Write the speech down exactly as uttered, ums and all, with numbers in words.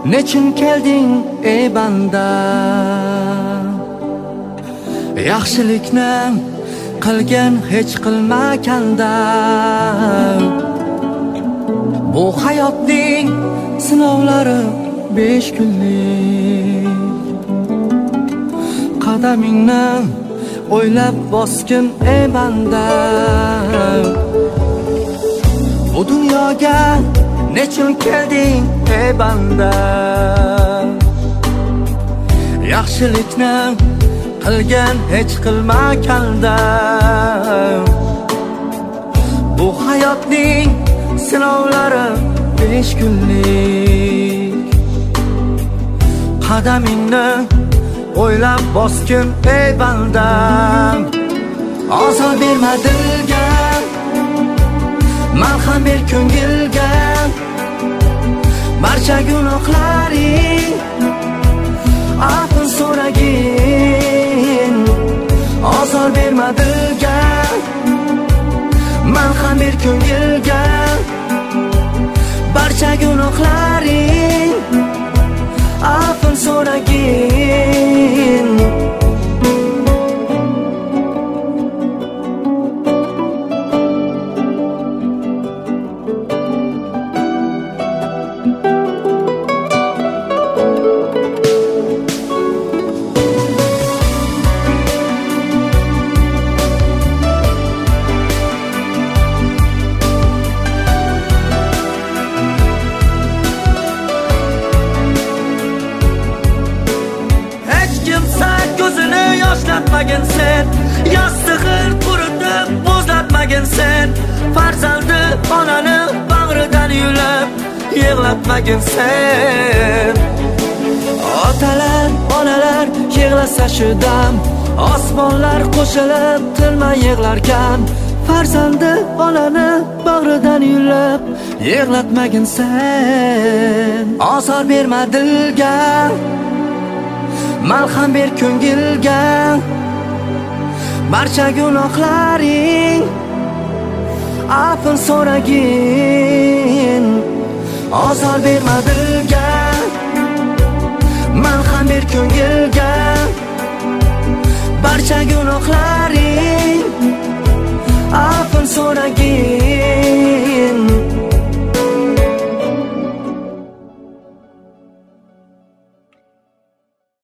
nechun kelding ey banda? Yaxshilikni qilgan hech qilmaganda. Bu hayotning sinovlari besh kunlik. Qadamingni o'ylab bosgin ey banda. Bu dunyoga nechun kelding ey banda? Yaxshilikni qilgan hech qilmaganda. Bu hayotning sinovlari besh kunlik. Qadamingni o'ylab bosgin ey banda. Ozor berma dilga, malham ber ko'ngilga. Barcha gunohlaring afv so'ragin. Ozor berma dilga, malham ber ko'ngilga. Barcha gunohlaring afv so'ragin. Yoshlatmagin sen, yastig'in quritib bo'zlatmagin sen. Farzandi onani bag'ridan yulib yig'latmagin sen. Otalar, onalar yig'lasa shu dam, osmonlar qo'shilib tilma yig'larkan. Farzandi onani bag'ridan yulib yig'latmagin sen. Ozor berma dilga, malham ber ko'ngilga. Barcha gunohlaring afv so'ragin. Ozor berma dilga, malham ber ko'ngilga. Barcha gunohlaring afv so'ragin.